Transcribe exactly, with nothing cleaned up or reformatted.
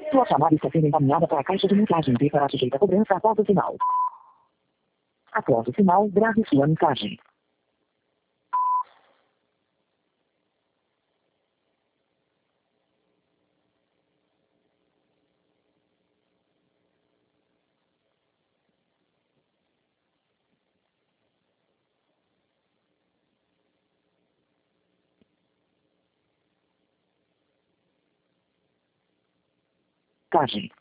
Sua chamada está sendo encaminhada para a caixa de mensagem e será sujeita a cobrança após o sinal. Após o sinal, grave sua mensagem. Mensagem.